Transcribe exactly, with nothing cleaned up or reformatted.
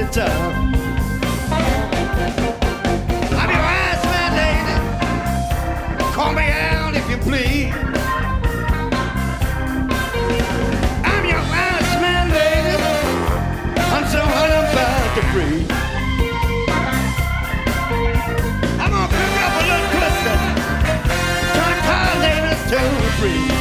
in town. I'm your ice man, lady. Call me out if you please. I'm your ice man, lady. I'm so hot I'm about to freeze. I'm gonna pick up a little twister. Try to call neighbors to free.